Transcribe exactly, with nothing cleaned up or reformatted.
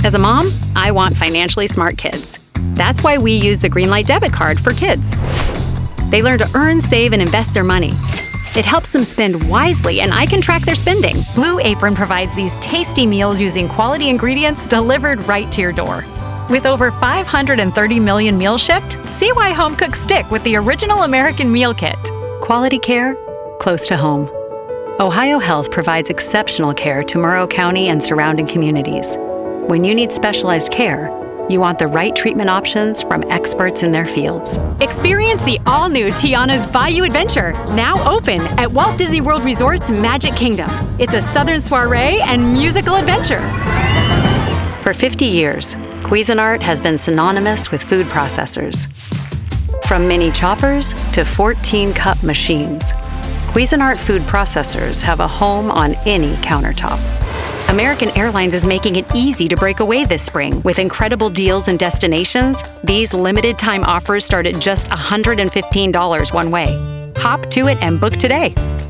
As a mom, I want financially smart kids. That's why we use the Greenlight debit card for kids. They learn to earn, save, and invest their money. It helps them spend wisely, and I can track their spending. Blue Apron provides these tasty meals using quality ingredients delivered right to your door. With over five hundred thirty million meals shipped, see why home cooks stick with the original American meal kit. Quality care, close to home. Ohio Health provides exceptional care to Monroe County and surrounding communities. When you need specialized care, you want the right treatment options from experts in their fields. Experience the all-new Tiana's Bayou Adventure, now open at Walt Disney World Resort's Magic Kingdom. It's a southern soiree and musical adventure. For fifty years, Cuisinart has been synonymous with food processors. From mini choppers to fourteen-cup machines, Cuisinart food processors have a home on any countertop. American Airlines is making it easy to break away this spring. With incredible deals and destinations, these limited time offers start at just one hundred fifteen dollars one way. Hop to it and book today.